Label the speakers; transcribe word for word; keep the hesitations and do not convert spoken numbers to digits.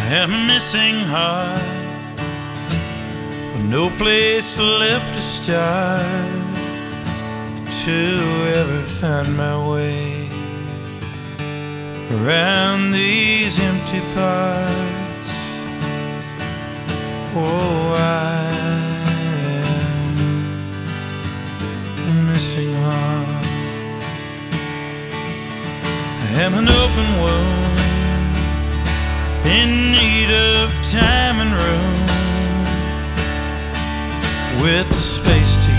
Speaker 1: am a missing heart with no place left to start to ever find my way around these empty parts. Oh, I am a missing heart. I am an open wound in need of time and room, with the space to